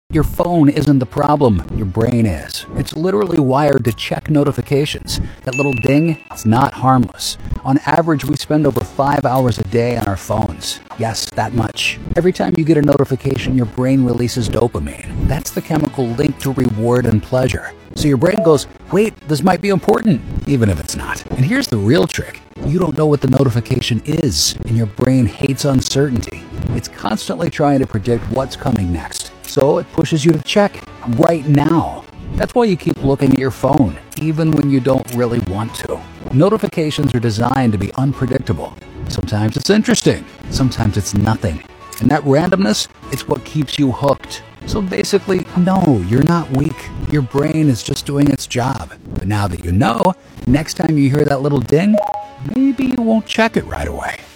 Your phone isn't the problem, your brain is. It's literally wired to check notifications. That little ding, it's not harmless. On average, we spend over 5 hours a day on our phones. Yes, that much. Every time you get a notification, your brain releases dopamine. That's the chemical linked to reward and pleasure. So your brain goes, wait, this might be important, even if it's not. And here's the real trick. You don't know what the notification is, and your brain hates uncertainty. It's constantly trying to predict what's coming next. So it pushes you to check right now. That's why you keep looking at your phone, even when you don't really want to. Notifications are designed to be unpredictable. Sometimes it's interesting, sometimes it's nothing. And that randomness, it's what keeps you hooked. So basically, no, you're not weak. Your brain is just doing its job. But now that you know, next time you hear that little ding, maybe you won't check it right away.